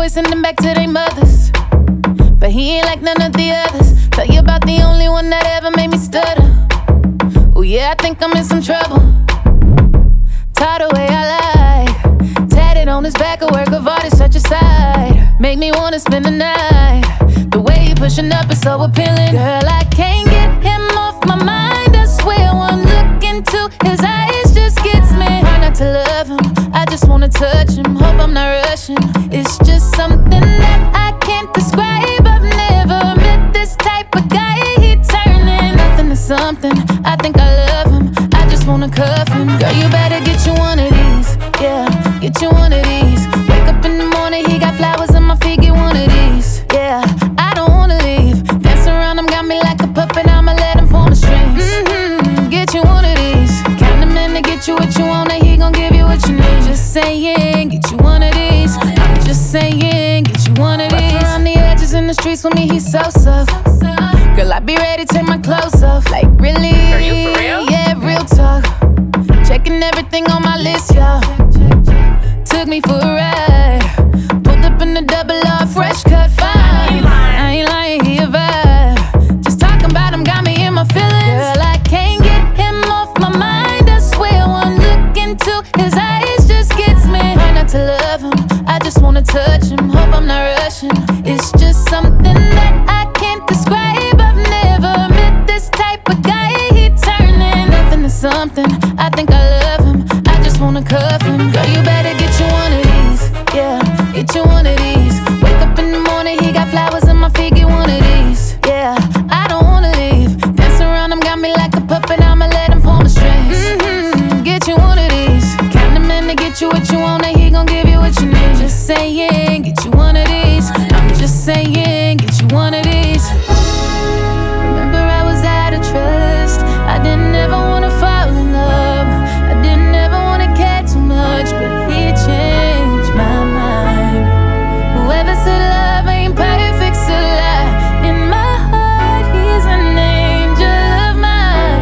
always send them back to their mothers. But he ain't like none of the others. Tell you about the only one that ever made me stutter. Oh yeah, I think I'm in some trouble. Tired the way I like. Tatted on his back, a work of art is such a sight. Make me wanna spend the night. The way he pushing up is so appealing. Girl, I can't get him off my mind. I swear one look into his eyes just gets me. Hard not to love him, I just wanna touch him. Hope I'm not rushing. It's just something that I can't describe. I've never met this type of guy. He turning nothing to something. I think I love him, I just wanna cuff him. Girl, you better get you one of these. Yeah, get you one of these. Wake up in the morning, he got flowers on my feet. Get one of these. Yeah, I don't wanna leave. Dance around him, got me like a puppet. I'ma let him pull my strings. Get you one of these. Kind of man to get you what you want, and he gon' give you what you need. Just saying, get you one of these. I'm just saying, get you one of these. Around the edges in the streets with me, he's so soft. Girl, I be ready to take my clothes off. Like, really? Are you for real? Yeah, real talk. Checking everything on my list, y'all. Took me for a ride. Pulled up in the double R, fresh cut fine. I ain't lying, he a vibe. Just talking about him got me in my feelings. Girl, I can't get him off my mind. I swear one look into his eyes just gets me. Try not to love him, I just wanna touch him. Hope I'm not rushing. It's just something that I can't describe. I've never met this type of guy. He turning nothing to something. I think I love him, I just wanna cuff him. Girl, you better get you one of these. Yeah, get you one of these. Wake up in the morning, he got flowers on my feet. Get one of these. Yeah, I don't wanna leave. Dance around him, got me like a puppet. I'ma let him pull my strings. Get you one of these. Kind of man to get you what you want, and he gon' give you what you need. Just saying, get you one of these. I'm just saying, get you one of these. Remember I was out of trust. I didn't ever wanna fall in love. I didn't ever wanna care too much, but he changed my mind. Whoever said love ain't perfect, still lie. In my heart, he's an angel of mine.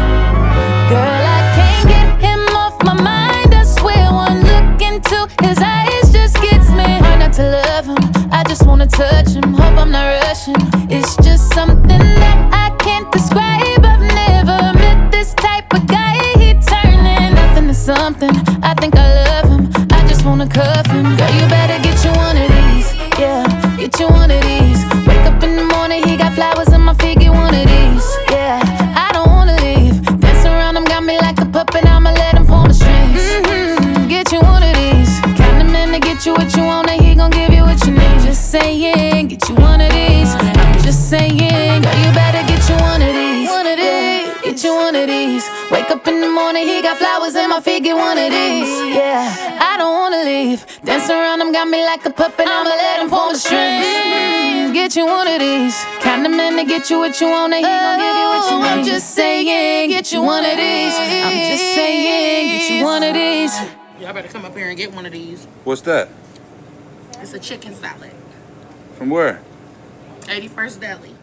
Girl, I can't get him off my mind. I swear one look into his eyes just gets me. Hard not to love him, I just wanna touch him. Hope I'm not rushing. It's just something that I can't describe. I've never met this type of guy. He turning nothing to something. I think I love him, I just wanna cuff him. Girl, you better get you one of these. Yeah, get you one of these. Wake up in the morning, he got flowers on my feet. Get one of these. Yeah, I don't wanna leave. Dance around him, got me like a puppet. I'ma let him pull my strings. Get you one of these. Kind of man to get you what you want, and he gon' give you what you need. Just saying, get you one of these. I'm just saying, girl, you better get you one of these. One of these. Get you one of these. Wake up in the morning, he got flowers in my feet. Get one of these. Yeah, I don't wanna leave. Dance around him, got me like a puppet. I'ma let him pull my strings. Get you one of these. Kind of man to get you what you want, and he gon' give you what you need. I'm just saying, get you one of these. I'm just saying, get you one of these. Y'all better come up here and get one of these. What's that? It's a chicken salad. From where? 81st Deli.